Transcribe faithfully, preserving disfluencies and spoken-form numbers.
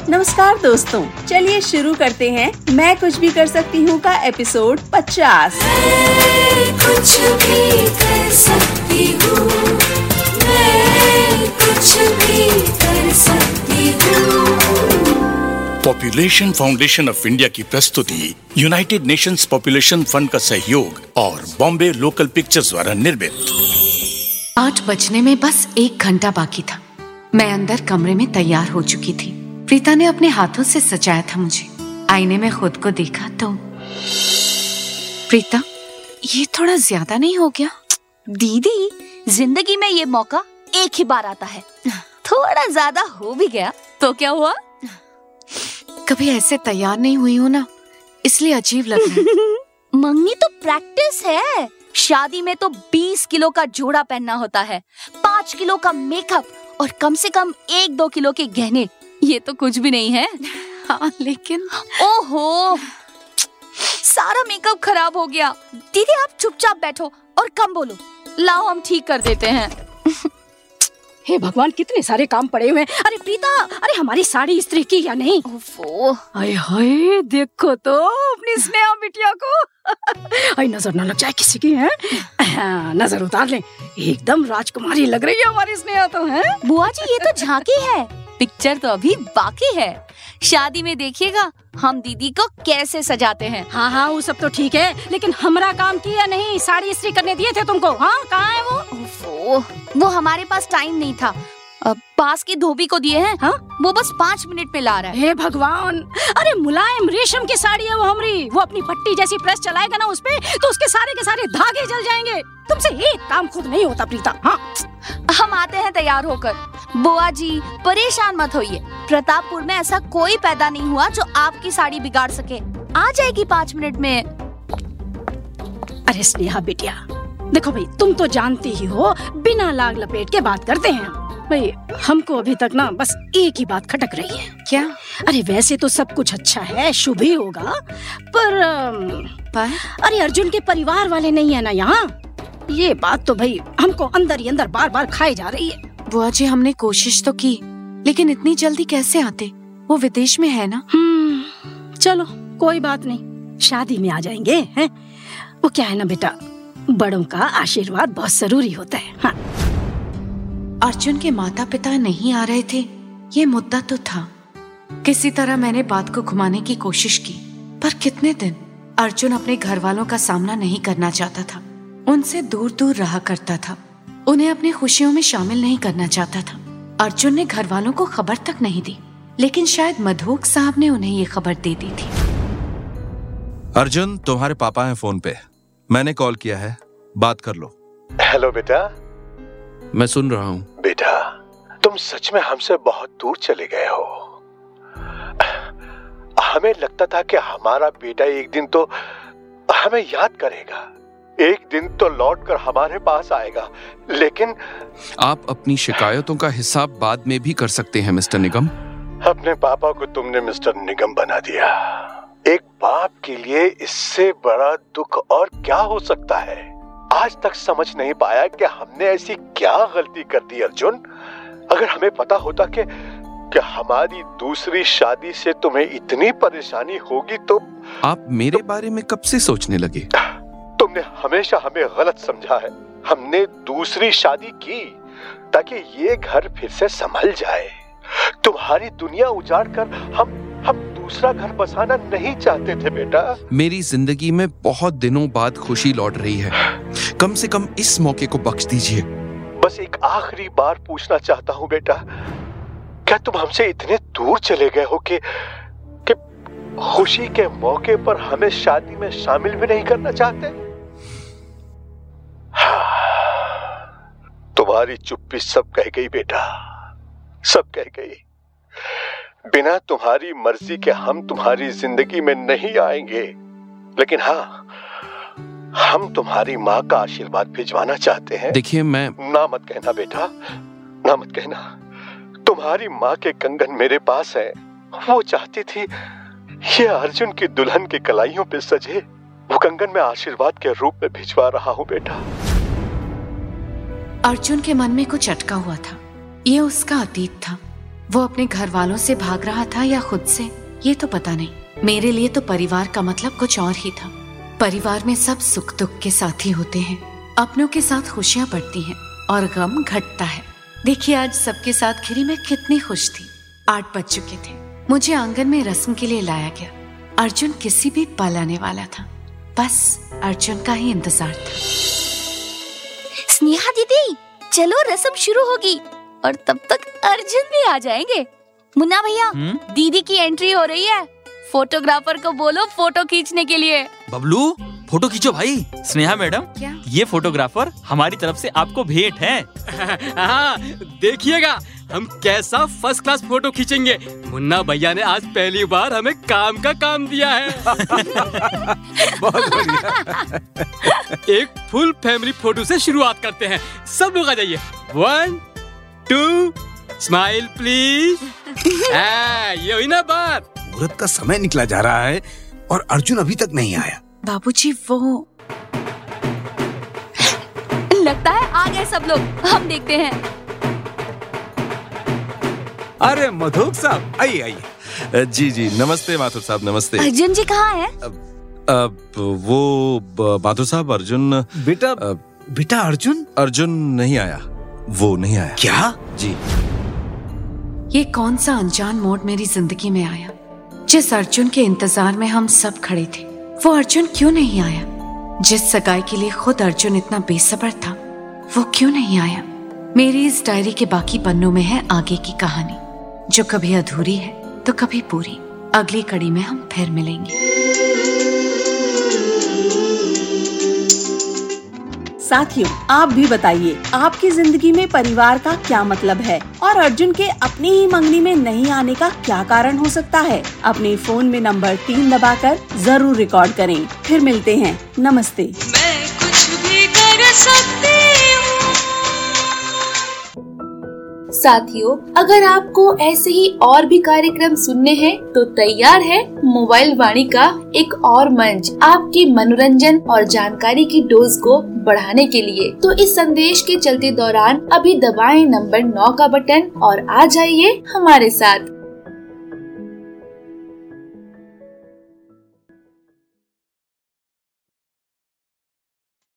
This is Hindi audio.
नमस्कार दोस्तों, चलिए शुरू करते हैं मैं कुछ भी कर सकती हूँ का एपिसोड पचास। मैं कुछ भी कर सकती हूँ, मैं कुछ भी कर सकती हूँ। पॉपुलेशन फाउंडेशन ऑफ इंडिया की प्रस्तुति, यूनाइटेड नेशंस पॉपुलेशन फंड का सहयोग और बॉम्बे लोकल पिक्चर्स द्वारा निर्मित। आठ बजने में बस एक घंटा बाकी था। मैं अंदर कमरे में तैयार हो चुकी थी। प्रीता ने अपने हाथों से सजाया था मुझे। आईने में खुद को देखा तो प्रीता, ये थोड़ा ज्यादा नहीं हो गया? दीदी, जिंदगी में ये मौका एक ही बार आता है। थोड़ा ज्यादा हो भी गया तो क्या हुआ? कभी ऐसे तैयार नहीं हुई हूँ ना, इसलिए अजीब लग रहा है। मंगनी तो प्रैक्टिस है। शादी में तो बीस किलो का जोड़ा पहनना होता है, पाँच किलो का मेकअप और कम से कम एक दो किलो के गहने। ये तो कुछ भी नहीं है। हाँ, लेकिन ओहो, सारा मेकअप खराब हो गया। दीदी आप चुपचाप बैठो और कम बोलो। लाओ हम ठीक कर देते हैं। हे भगवान, कितने सारे काम पड़े हुए हैं। अरे प्रीता, अरे हमारी साड़ी इस्त्री की या नहीं? ओफो, हाय हाय, देखो तो अपनी स्नेहा बिटिया को। आई नजर न लग जाए किसी की, है? नजर उतार ले, एकदम राजकुमारी लग रही है हमारी स्नेहा तो, है? बुआ जी, ये तो झांकी है, पिक्चर तो अभी बाकी है। शादी में देखिएगा हम दीदी को कैसे सजाते हैं। हाँ हाँ, वो सब तो ठीक है, लेकिन हमारा काम किया नहीं। साड़ी इस्त्री करने दिए थे तुमको। हाँ, कहाँ है वो? ओफो, वो हमारे पास टाइम नहीं था। अब पास की धोबी को दिए हैं। हाँ, वो बस पाँच मिनट में ला रहा है। हे भगवान, अरे मुलायम रेशम की साड़ी है वो हमारी। वो अपनी पट्टी जैसी प्रेस चलाएगा ना उसपे, तो उसके सारे के सारे धागे जल जाएंगे। तुमसे एक काम खुद नहीं होता प्रीता। हाँ, हम आते हैं तैयार होकर। बुआ जी परेशान मत होइए, प्रतापपुर में ऐसा कोई पैदा नहीं हुआ जो आपकी साड़ी बिगाड़ सके। आ जाएगी पाँच मिनट में। अरे स्नेहा बिटिया, देखो भाई, तुम तो जानती ही हो, बिना लाग लपेट के बात करते हैं भाई। हमको अभी तक ना बस एक ही बात खटक रही है। क्या? अरे वैसे तो सब कुछ अच्छा है, शुभ ही होगा, पर, पर? अरे अर्जुन के परिवार वाले नहीं है ना यहाँ। ये बात तो भाई हमको अंदर ही अंदर बार बार खाई जा रही है। बुआ जी, हमने कोशिश तो की, लेकिन इतनी जल्दी कैसे आते? वो विदेश में है ना। हम्म, चलो कोई बात नहीं, शादी में आ जाएंगे, हैं? वो क्या है ना बेटा, बड़ों का आशीर्वाद बहुत जरूरी होता है। हाँ। अर्जुन के माता पिता नहीं आ रहे थे, ये मुद्दा तो था। किसी तरह मैंने बात को घुमाने की कोशिश की, पर कितने दिन? अर्जुन अपने घर वालों का सामना नहीं करना चाहता था, उनसे दूर दूर रहा करता था, उन्हें अपनी खुशियों में शामिल नहीं करना चाहता था। अर्जुन ने घर वालों को खबर तक नहीं दी, लेकिन शायद मधुक साहब ने उन्हें ये खबर दे दी थी। अर्जुन, तुम्हारे पापा हैं फोन पे, मैंने कॉल किया है, बात कर लो। हेलो बेटा। मैं सुन रहा हूँ। बेटा, तुम सच में हमसे बहुत दूर चले गए हो। हमें लगता था कि हमारा बेटा एक दिन तो हमें याद करेगा, एक दिन तो लौटकर हमारे पास आएगा, लेकिन आप अपनी शिकायतों का हिसाब बाद में भी कर सकते हैं मिस्टर निगम। अपने पापा को तुमने मिस्टर निगम बना दिया। एक बाप के लिए इससे बड़ा दुख और क्या हो सकता है? आज तक समझ नहीं पाया कि हमने ऐसी क्या गलती कर दी अर्जुन। अगर हमें पता होता कि कि हमारी दूसरी शादी से तुम्हें इतनी परेशानी होगी तो। आप मेरे तो, बारे में कब से सोचने लगे? तुमने हमेशा हमें गलत समझा है। हमने दूसरी शादी की ताकि ये घर फिर से संभल जाए। तुम्हारी दुनिया उजाड़ कर हम हम दूसरा घर बसाना नहीं चाहते थे बेटा। मेरी जिंदगी में बहुत दिनों बाद खुशी लौट रही है, कम से कम इस मौके को बख्श दीजिए। बस एक आखिरी बार पूछना चाहता हूँ बेटा, क्या तुम हमसे इतने दूर चले गए हो कि कि खुशी के मौके पर हमें शादी में शामिल भी नहीं करना चाहते? तुम्हारी चुप्पी सब कह गई बेटा, सब कह गई। बिना तुम्हारी मर्जी के हम तुम्हारी जिंदगी में नहीं आएंगे, लेकिन हाँ, हम तुम्हारी माँ का आशीर्वाद भिजवाना चाहते हैं। देखिए, मैं ना मत कहना बेटा, ना मत कहना। तुम्हारी माँ के कंगन मेरे पास है। वो चाहती थी ये अर्जुन की दुल्हन की कलाइयों पे सजे। वो कंगन मैं आशीर्वाद के रूप में भिजवा रहा हूँ बेटा। अर्जुन के मन में कुछ अटका हुआ था। ये उसका अतीत था। वो अपने घर वालों से भाग रहा था या खुद से, ये तो पता नहीं। मेरे लिए तो परिवार का मतलब कुछ और ही था। परिवार में सब सुख दुख के साथी होते हैं, अपनों के साथ खुशियाँ बढ़ती हैं और गम घटता है। देखिए आज सबके साथ खिरी में कितनी खुश थी। आठ बज चुके थे, मुझे आंगन में रस्म के लिए लाया गया। अर्जुन किसी भी पल आने वाला था, बस अर्जुन का ही इंतजार था। स्नेहा दीदी, चलो रस्म शुरू होगी और तब तक अर्जुन भी आ जाएंगे। मुन्ना भैया, दीदी की एंट्री हो रही है, फोटोग्राफर को बोलो फोटो खींचने के लिए। बबलू, फोटो खींचो भाई। स्नेहा मैडम, क्या? ये फोटोग्राफर हमारी तरफ से आपको भेंट है। हाँ, देखिएगा हम कैसा फर्स्ट क्लास फोटो खींचेंगे। मुन्ना भैया ने आज पहली बार हमें काम का काम दिया है। बहुत बढ़िया। एक फुल फैमिली फोटो से शुरुआत करते हैं। सब लोग आ जाइए। One two smile please. ये हुई ना बात। मुहूर्त का समय निकला जा रहा है और अर्जुन अभी तक नहीं आया। बाबूजी, वो लगता है आ गए सब लोग, हम देखते हैं। अरे मधुक साहब, आइए आइए। जी जी, नमस्ते माथुर साहब, नमस्ते। अर्जुन जी कहाँ हैं? अब वो माथुर साहब, अर्जुन बेटा आ, बेटा अर्जुन अर्जुन नहीं आया, वो नहीं आया। क्या? जी। ये कौन सा अनजान मोड़ मेरी जिंदगी में आया? जिस अर्जुन के इंतजार में हम सब खड़े थे, वो अर्जुन क्यों नहीं आया? जिस सगाई के लिए खुद अर्जुन इतना बेसब्र था, वो क्यों नहीं आया? मेरी इस डायरी के बाकी पन्नों में है आगे की कहानी, जो कभी अधूरी है तो कभी पूरी। अगली कड़ी में हम फिर मिलेंगे। साथियों, आप भी बताइए आपकी जिंदगी में परिवार का क्या मतलब है और अर्जुन के अपनी ही मंगनी में नहीं आने का क्या कारण हो सकता है? अपने फोन में नंबर तीन दबाकर जरूर रिकॉर्ड करें। फिर मिलते हैं, नमस्ते। मैं कुछ भी कर सकती साथियों, अगर आपको ऐसे ही और भी कार्यक्रम सुनने हैं तो तैयार है मोबाइल वाणी का एक और मंच आपके मनोरंजन और जानकारी की डोज को बढ़ाने के लिए। तो इस संदेश के चलते दौरान अभी दबाएं नंबर नौ का बटन और आ जाइए हमारे साथ।